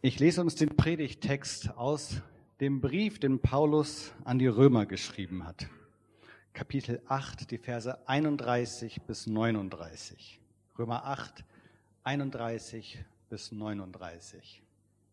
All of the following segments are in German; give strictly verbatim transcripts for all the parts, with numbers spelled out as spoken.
Ich lese uns den Predigttext aus dem Brief, den Paulus an die Römer geschrieben hat. Kapitel acht, die Verse einunddreißig bis neununddreißig. Römer acht, einunddreißig bis neununddreißig.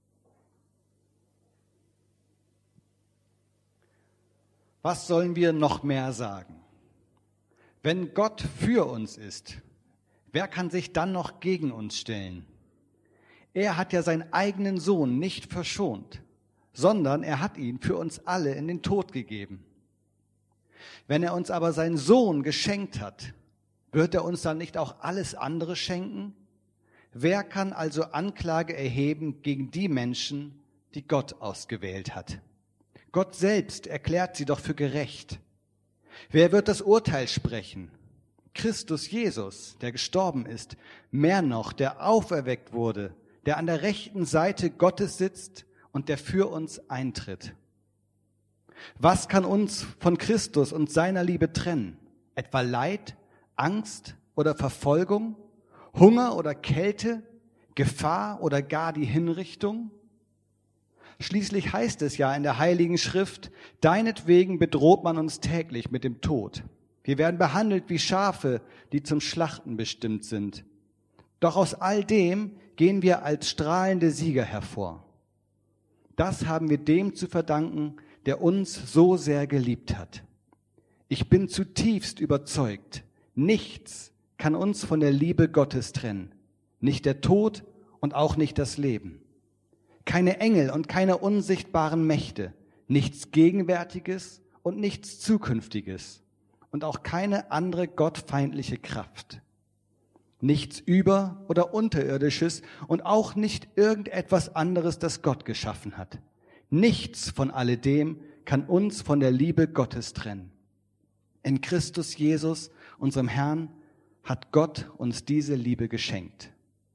Was sollen wir noch mehr sagen? Wenn Gott für uns ist, wer kann sich dann noch gegen uns stellen? Er hat ja seinen eigenen Sohn nicht verschont, sondern er hat ihn für uns alle in den Tod gegeben. Wenn er uns aber seinen Sohn geschenkt hat, wird er uns dann nicht auch alles andere schenken? Wer kann also Anklage erheben gegen die Menschen, die Gott ausgewählt hat? Gott selbst erklärt sie doch für gerecht. Wer wird das Urteil sprechen? Christus Jesus, der gestorben ist, mehr noch, der auferweckt wurde, der an der rechten Seite Gottes sitzt und der für uns eintritt. Was kann uns von Christus und seiner Liebe trennen? Etwa Leid, Angst oder Verfolgung, Hunger oder Kälte, Gefahr oder gar die Hinrichtung? Schließlich heißt es ja in der Heiligen Schrift, deinetwegen bedroht man uns täglich mit dem Tod. Wir werden behandelt wie Schafe, die zum Schlachten bestimmt sind. Doch aus all dem gehen wir als strahlende Sieger hervor. Das haben wir dem zu verdanken, der uns so sehr geliebt hat. Ich bin zutiefst überzeugt, nichts kann uns von der Liebe Gottes trennen. Nicht der Tod und auch nicht das Leben. Keine Engel und keine unsichtbaren Mächte, nichts Gegenwärtiges und nichts Zukünftiges und auch keine andere gottfeindliche Kraft. Nichts Über- oder Unterirdisches und auch nicht irgendetwas anderes, das Gott geschaffen hat. Nichts von alledem kann uns von der Liebe Gottes trennen. In Christus Jesus, unserem Herrn, hat Gott uns diese Liebe geschenkt.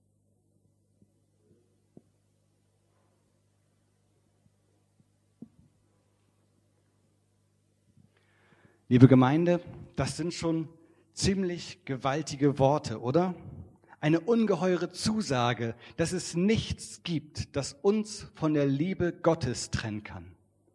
Liebe Gemeinde, das sind schon ziemlich gewaltige Worte, oder? Eine ungeheure Zusage, dass es nichts gibt, das uns von der Liebe Gottes trennen kann.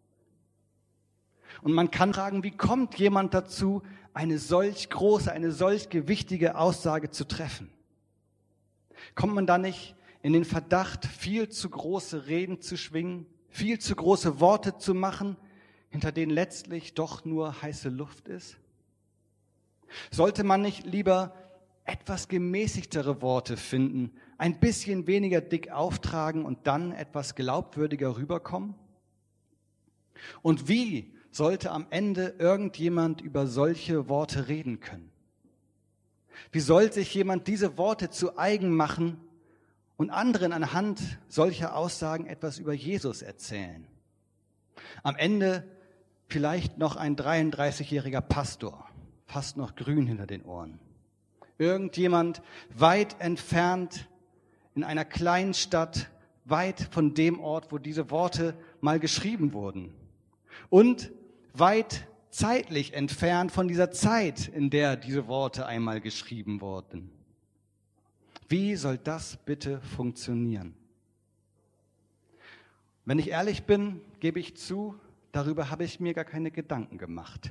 Und man kann fragen, wie kommt jemand dazu, eine solch große, eine solch gewichtige Aussage zu treffen? Kommt man da nicht in den Verdacht, viel zu große Reden zu schwingen, viel zu große Worte zu machen, hinter denen letztlich doch nur heiße Luft ist? Sollte man nicht lieber etwas gemäßigtere Worte finden, ein bisschen weniger dick auftragen und dann etwas glaubwürdiger rüberkommen? Und wie sollte am Ende irgendjemand über solche Worte reden können? Wie soll sich jemand diese Worte zu eigen machen und anderen anhand solcher Aussagen etwas über Jesus erzählen? Am Ende vielleicht noch ein dreiunddreißigjähriger Pastor, fast noch grün hinter den Ohren. Irgendjemand weit entfernt in einer kleinen Stadt, weit von dem Ort, wo diese Worte mal geschrieben wurden. Und weit zeitlich entfernt von dieser Zeit, in der diese Worte einmal geschrieben wurden. Wie soll das bitte funktionieren? Wenn ich ehrlich bin, gebe ich zu, darüber habe ich mir gar keine Gedanken gemacht.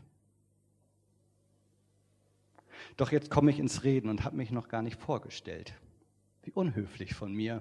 Doch jetzt komme ich ins Reden und habe mich noch gar nicht vorgestellt. Wie unhöflich von mir.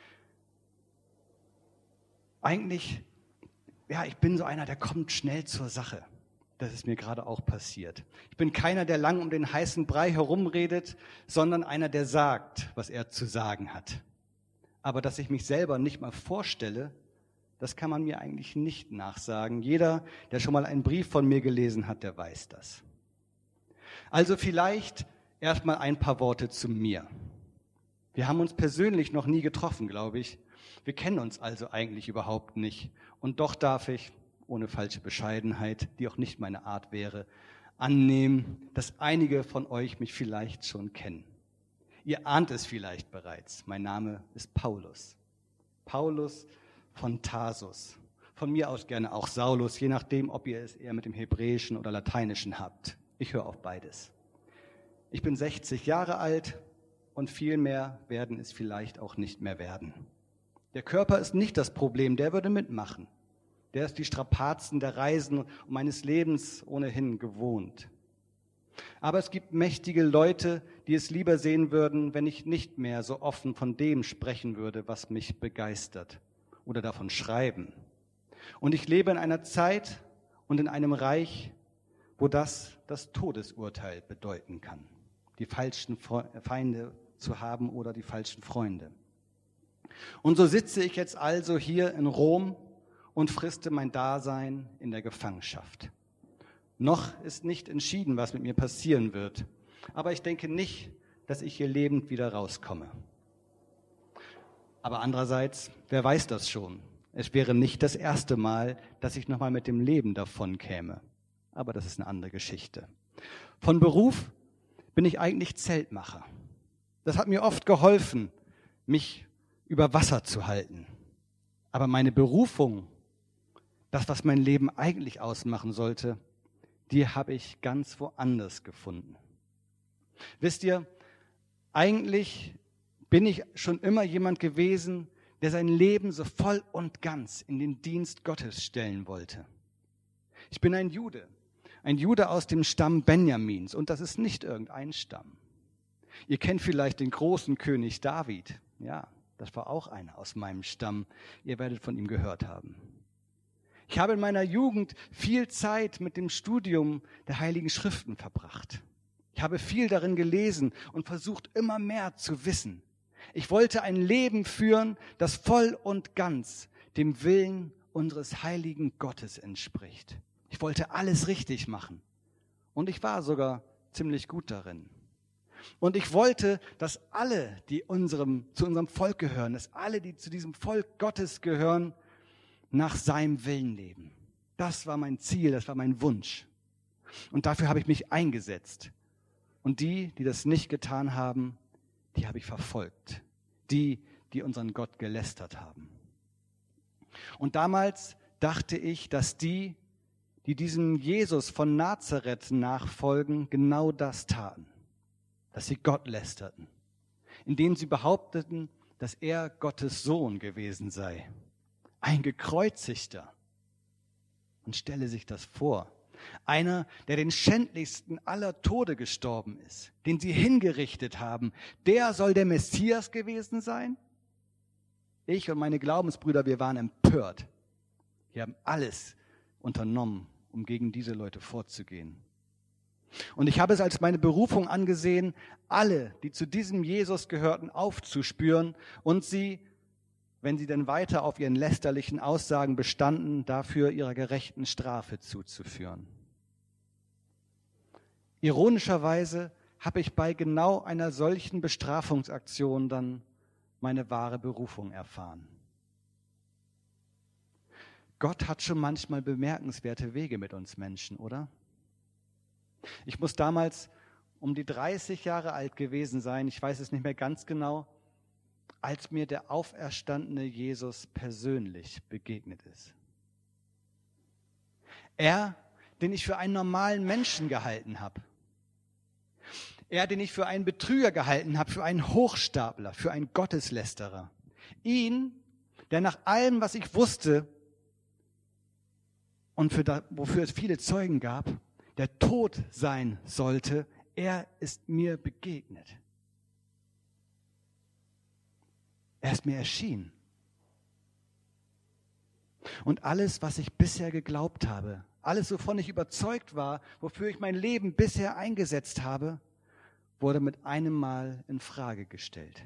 Eigentlich, ja, ich bin so einer, der kommt schnell zur Sache. Das ist mir gerade auch passiert. Ich bin keiner, der lang um den heißen Brei herumredet, sondern einer, der sagt, was er zu sagen hat. Aber dass ich mich selber nicht mal vorstelle, das kann man mir eigentlich nicht nachsagen. Jeder, der schon mal einen Brief von mir gelesen hat, der weiß das. Also vielleicht erstmal ein paar Worte zu mir. Wir haben uns persönlich noch nie getroffen, glaube ich. Wir kennen uns also eigentlich überhaupt nicht. Und doch darf ich, ohne falsche Bescheidenheit, die auch nicht meine Art wäre, annehmen, dass einige von euch mich vielleicht schon kennen. Ihr ahnt es vielleicht bereits. Mein Name ist Paulus. Paulus von Tarsus. Von mir aus gerne auch Saulus, je nachdem, ob ihr es eher mit dem Hebräischen oder Lateinischen habt. Ich höre auf beides. Ich bin sechzig Jahre alt und viel mehr werden es vielleicht auch nicht mehr werden. Der Körper ist nicht das Problem, der würde mitmachen. Der ist die Strapazen der Reisen und meines Lebens ohnehin gewohnt. Aber es gibt mächtige Leute, die es lieber sehen würden, wenn ich nicht mehr so offen von dem sprechen würde, was mich begeistert oder davon schreiben. Und ich lebe in einer Zeit und in einem Reich, wo das das Todesurteil bedeuten kann, die falschen Feinde zu haben oder die falschen Freunde. Und so sitze ich jetzt also hier in Rom und friste mein Dasein in der Gefangenschaft. Noch ist nicht entschieden, was mit mir passieren wird, aber ich denke nicht, dass ich hier lebend wieder rauskomme. Aber andererseits, wer weiß das schon? Es wäre nicht das erste Mal, dass ich nochmal mit dem Leben davon käme. Aber das ist eine andere Geschichte. Von Beruf bin ich eigentlich Zeltmacher. Das hat mir oft geholfen, mich über Wasser zu halten. Aber meine Berufung, das, was mein Leben eigentlich ausmachen sollte, die habe ich ganz woanders gefunden. Wisst ihr, eigentlich bin ich schon immer jemand gewesen, der sein Leben so voll und ganz in den Dienst Gottes stellen wollte. Ich bin ein Jude, ein Jude aus dem Stamm Benjamins, und das ist nicht irgendein Stamm. Ihr kennt vielleicht den großen König David. Ja, das war auch einer aus meinem Stamm. Ihr werdet von ihm gehört haben. Ich habe in meiner Jugend viel Zeit mit dem Studium der Heiligen Schriften verbracht. Ich habe viel darin gelesen und versucht, immer mehr zu wissen. Ich wollte ein Leben führen, das voll und ganz dem Willen unseres heiligen Gottes entspricht. Ich wollte alles richtig machen. Und ich war sogar ziemlich gut darin. Und ich wollte, dass alle, die unserem, zu unserem Volk gehören, dass alle, die zu diesem Volk Gottes gehören, nach seinem Willen leben. Das war mein Ziel, das war mein Wunsch. Und dafür habe ich mich eingesetzt. Und die, die das nicht getan haben, die habe ich verfolgt. Die, die unseren Gott gelästert haben. Und damals dachte ich, dass die, die diesem Jesus von Nazareth nachfolgen, genau das taten. Dass sie Gott lästerten. Indem sie behaupteten, dass er Gottes Sohn gewesen sei. Ein Gekreuzigter. Und stelle sich das vor. Einer, der den schändlichsten aller Tode gestorben ist, den sie hingerichtet haben, der soll der Messias gewesen sein? Ich und meine Glaubensbrüder, wir waren empört. Wir haben alles unternommen, um gegen diese Leute vorzugehen. Und ich habe es als meine Berufung angesehen, alle, die zu diesem Jesus gehörten, aufzuspüren und sie, wenn sie denn weiter auf ihren lästerlichen Aussagen bestanden, dafür ihrer gerechten Strafe zuzuführen. Ironischerweise habe ich bei genau einer solchen Bestrafungsaktion dann meine wahre Berufung erfahren. Gott hat schon manchmal bemerkenswerte Wege mit uns Menschen, oder? Ich muss damals um die dreißig Jahre alt gewesen sein, ich weiß es nicht mehr ganz genau, als mir der auferstandene Jesus persönlich begegnet ist. Er, den ich für einen normalen Menschen gehalten habe. Er, den ich für einen Betrüger gehalten habe, für einen Hochstapler, für einen Gotteslästerer. Ihn, der nach allem, was ich wusste und für da, wofür es viele Zeugen gab, der tot sein sollte, er ist mir begegnet. Er ist mir erschienen. Und alles, was ich bisher geglaubt habe, alles, wovon ich überzeugt war, wofür ich mein Leben bisher eingesetzt habe, wurde mit einem Mal in Frage gestellt.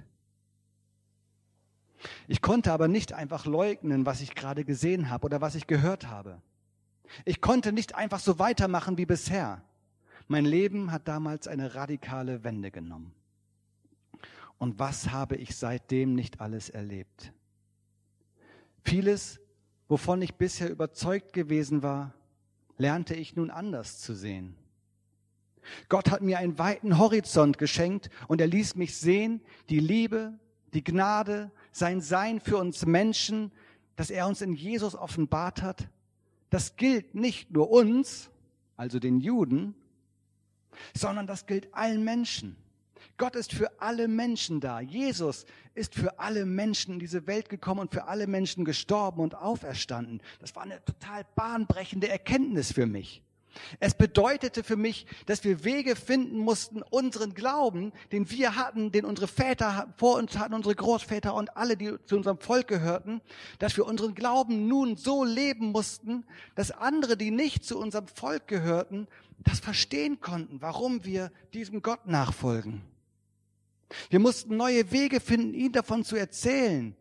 Ich konnte aber nicht einfach leugnen, was ich gerade gesehen habe oder was ich gehört habe. Ich konnte nicht einfach so weitermachen wie bisher. Mein Leben hat damals eine radikale Wende genommen. Und was habe ich seitdem nicht alles erlebt? Vieles, wovon ich bisher überzeugt gewesen war, lernte ich nun anders zu sehen. Gott hat mir einen weiten Horizont geschenkt und er ließ mich sehen, die Liebe, die Gnade, sein Sein für uns Menschen, das er uns in Jesus offenbart hat, das gilt nicht nur uns, also den Juden, sondern das gilt allen Menschen. Gott ist für alle Menschen da. Jesus ist für alle Menschen in diese Welt gekommen und für alle Menschen gestorben und auferstanden. Das war eine total bahnbrechende Erkenntnis für mich. Es bedeutete für mich, dass wir Wege finden mussten, unseren Glauben, den wir hatten, den unsere Väter vor uns hatten, unsere Großväter und alle, die zu unserem Volk gehörten, dass wir unseren Glauben nun so leben mussten, dass andere, die nicht zu unserem Volk gehörten, das verstehen konnten, warum wir diesem Gott nachfolgen. Wir mussten neue Wege finden, ihnen davon zu erzählen,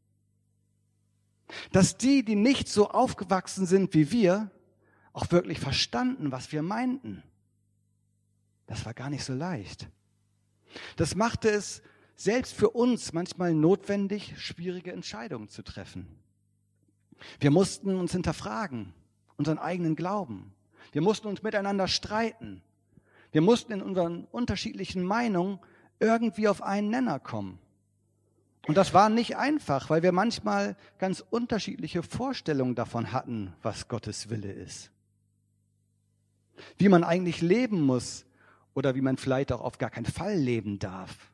dass die, die nicht so aufgewachsen sind wie wir, auch wirklich verstanden, was wir meinten. Das war gar nicht so leicht. Das machte es selbst für uns manchmal notwendig, schwierige Entscheidungen zu treffen. Wir mussten uns hinterfragen, unseren eigenen Glauben. Wir mussten uns miteinander streiten. Wir mussten in unseren unterschiedlichen Meinungen irgendwie auf einen Nenner kommen. Und das war nicht einfach, weil wir manchmal ganz unterschiedliche Vorstellungen davon hatten, was Gottes Wille ist. Wie man eigentlich leben muss oder wie man vielleicht auch auf gar keinen Fall leben darf.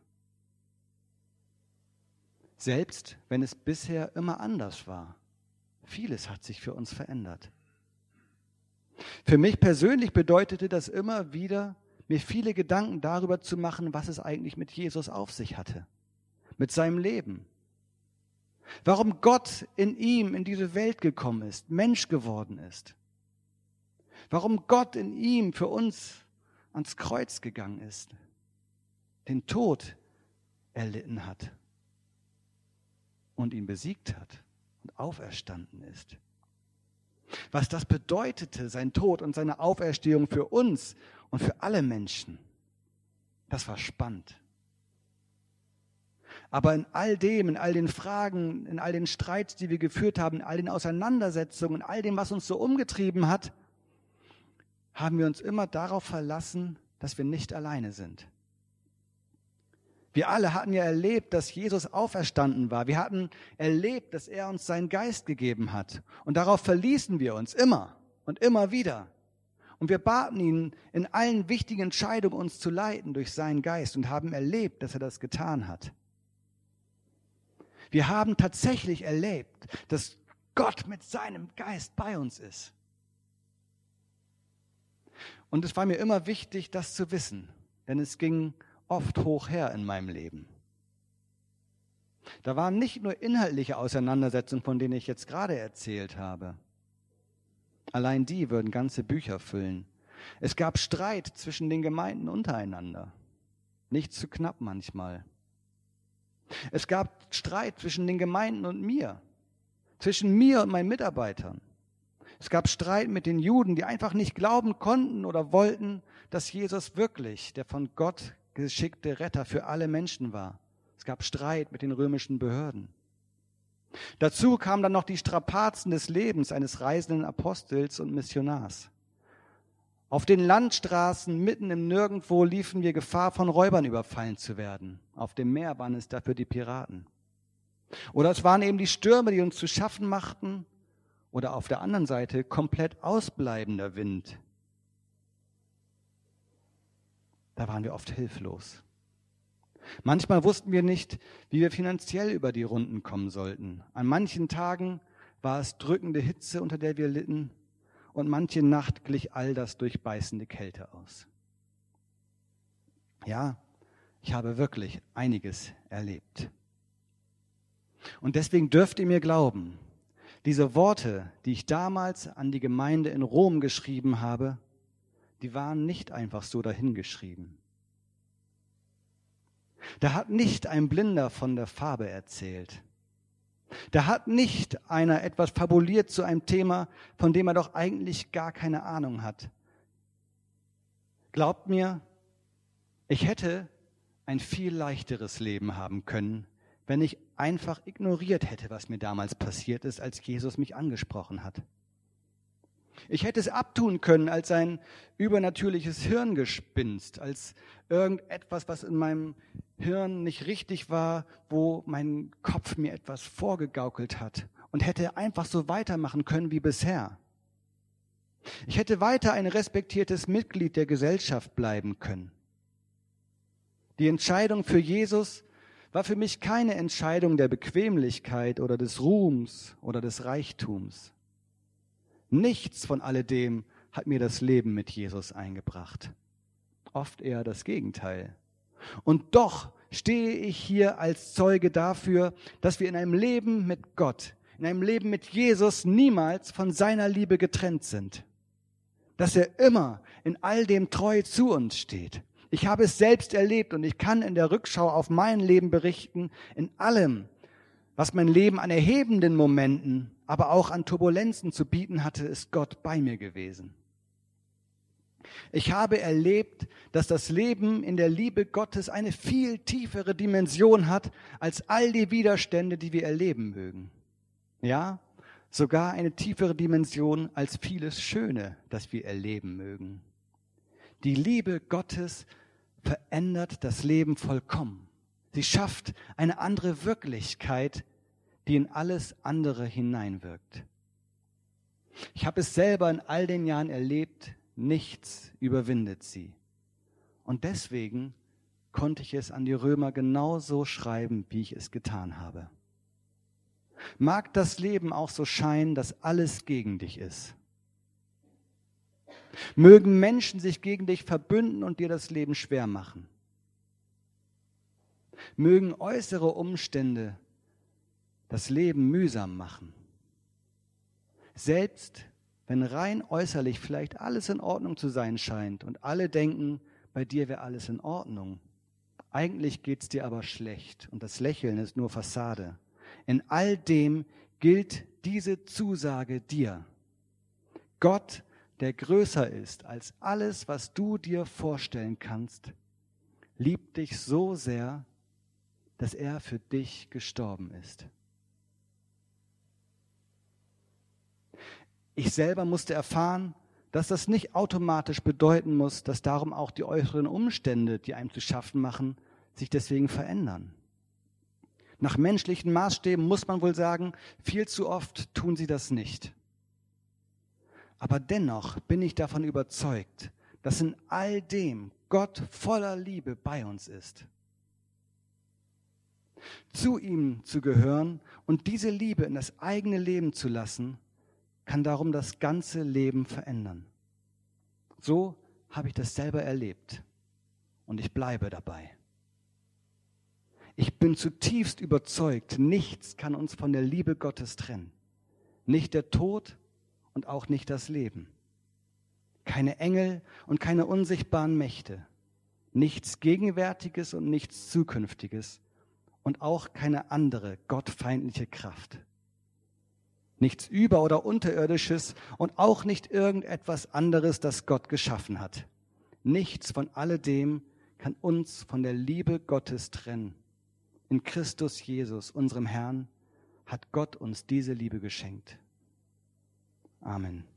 Selbst wenn es bisher immer anders war. Vieles hat sich für uns verändert. Für mich persönlich bedeutete das immer wieder, mir viele Gedanken darüber zu machen, was es eigentlich mit Jesus auf sich hatte, mit seinem Leben. Warum Gott in ihm in diese Welt gekommen ist, Mensch geworden ist. Warum Gott in ihm für uns ans Kreuz gegangen ist, den Tod erlitten hat und ihn besiegt hat und auferstanden ist. Was das bedeutete, sein Tod und seine Auferstehung für uns und für alle Menschen, das war spannend. Aber in all dem, in all den Fragen, in all den Streits, die wir geführt haben, in all den Auseinandersetzungen, in all dem, was uns so umgetrieben hat, haben wir uns immer darauf verlassen, dass wir nicht alleine sind. Wir alle hatten ja erlebt, dass Jesus auferstanden war. Wir hatten erlebt, dass er uns seinen Geist gegeben hat. Und darauf verließen wir uns immer und immer wieder. Und wir baten ihn, in allen wichtigen Entscheidungen uns zu leiten durch seinen Geist und haben erlebt, dass er das getan hat. Wir haben tatsächlich erlebt, dass Gott mit seinem Geist bei uns ist. Und es war mir immer wichtig, das zu wissen, denn es ging oft hoch her in meinem Leben. Da waren nicht nur inhaltliche Auseinandersetzungen, von denen ich jetzt gerade erzählt habe. Allein die würden ganze Bücher füllen. Es gab Streit zwischen den Gemeinden untereinander. Nicht zu knapp manchmal. Es gab Streit zwischen den Gemeinden und mir. Zwischen mir und meinen Mitarbeitern. Es gab Streit mit den Juden, die einfach nicht glauben konnten oder wollten, dass Jesus wirklich der von Gott geschickte Retter für alle Menschen war. Es gab Streit mit den römischen Behörden. Dazu kamen dann noch die Strapazen des Lebens eines reisenden Apostels und Missionars. Auf den Landstraßen mitten im Nirgendwo liefen wir Gefahr, von Räubern überfallen zu werden. Auf dem Meer waren es dafür die Piraten. Oder es waren eben die Stürme, die uns zu schaffen machten. Oder auf der anderen Seite komplett ausbleibender Wind. Da waren wir oft hilflos. Manchmal wussten wir nicht, wie wir finanziell über die Runden kommen sollten. An manchen Tagen war es drückende Hitze, unter der wir litten, und manche Nacht glich all das durch beißende Kälte aus. Ja, ich habe wirklich einiges erlebt. Und deswegen dürft ihr mir glauben, diese Worte, die ich damals an die Gemeinde in Rom geschrieben habe, die waren nicht einfach so dahingeschrieben. Da hat nicht ein Blinder von der Farbe erzählt. Da hat nicht einer etwas fabuliert zu einem Thema, von dem er doch eigentlich gar keine Ahnung hat. Glaubt mir, ich hätte ein viel leichteres Leben haben können, wenn ich einfach ignoriert hätte, was mir damals passiert ist, als Jesus mich angesprochen hat. Ich hätte es abtun können als ein übernatürliches Hirngespinst, als irgendetwas, was in meinem Hirn nicht richtig war, wo mein Kopf mir etwas vorgegaukelt hat, und hätte einfach so weitermachen können wie bisher. Ich hätte weiter ein respektiertes Mitglied der Gesellschaft bleiben können. Die Entscheidung für Jesus war für mich keine Entscheidung der Bequemlichkeit oder des Ruhms oder des Reichtums. Nichts von alledem hat mir das Leben mit Jesus eingebracht. Oft eher das Gegenteil. Und doch stehe ich hier als Zeuge dafür, dass wir in einem Leben mit Gott, in einem Leben mit Jesus niemals von seiner Liebe getrennt sind. Dass er immer in all dem treu zu uns steht. Ich habe es selbst erlebt und ich kann in der Rückschau auf mein Leben berichten, in allem, was mein Leben an erhebenden Momenten, aber auch an Turbulenzen zu bieten hatte, ist Gott bei mir gewesen. Ich habe erlebt, dass das Leben in der Liebe Gottes eine viel tiefere Dimension hat als all die Widerstände, die wir erleben mögen. Ja, sogar eine tiefere Dimension als vieles Schöne, das wir erleben mögen. Die Liebe Gottes verändert das Leben vollkommen. Sie schafft eine andere Wirklichkeit, die in alles andere hineinwirkt. Ich habe es selber in all den Jahren erlebt, nichts überwindet sie. Und deswegen konnte ich es an die Römer genauso schreiben, wie ich es getan habe. Mag das Leben auch so scheinen, dass alles gegen dich ist. Mögen Menschen sich gegen dich verbünden und dir das Leben schwer machen. Mögen äußere Umstände das Leben mühsam machen. Selbst wenn rein äußerlich vielleicht alles in Ordnung zu sein scheint und alle denken, bei dir wäre alles in Ordnung. Eigentlich geht es dir aber schlecht und das Lächeln ist nur Fassade. In all dem gilt diese Zusage dir. Gott, der größer ist als alles, was du dir vorstellen kannst, liebt dich so sehr, dass er für dich gestorben ist. Ich selber musste erfahren, dass das nicht automatisch bedeuten muss, dass darum auch die äußeren Umstände, die einem zu schaffen machen, sich deswegen verändern. Nach menschlichen Maßstäben muss man wohl sagen, viel zu oft tun sie das nicht. Aber dennoch bin ich davon überzeugt, dass in all dem Gott voller Liebe bei uns ist. Zu ihm zu gehören und diese Liebe in das eigene Leben zu lassen, kann darum das ganze Leben verändern. So habe ich das selber erlebt und ich bleibe dabei. Ich bin zutiefst überzeugt, nichts kann uns von der Liebe Gottes trennen. Nicht der Tod und auch nicht das Leben. Keine Engel und keine unsichtbaren Mächte. Nichts Gegenwärtiges und nichts Zukünftiges und auch keine andere gottfeindliche Kraft. Nichts Über- oder Unterirdisches und auch nicht irgendetwas anderes, das Gott geschaffen hat. Nichts von alledem kann uns von der Liebe Gottes trennen. In Christus Jesus, unserem Herrn, hat Gott uns diese Liebe geschenkt. Amen.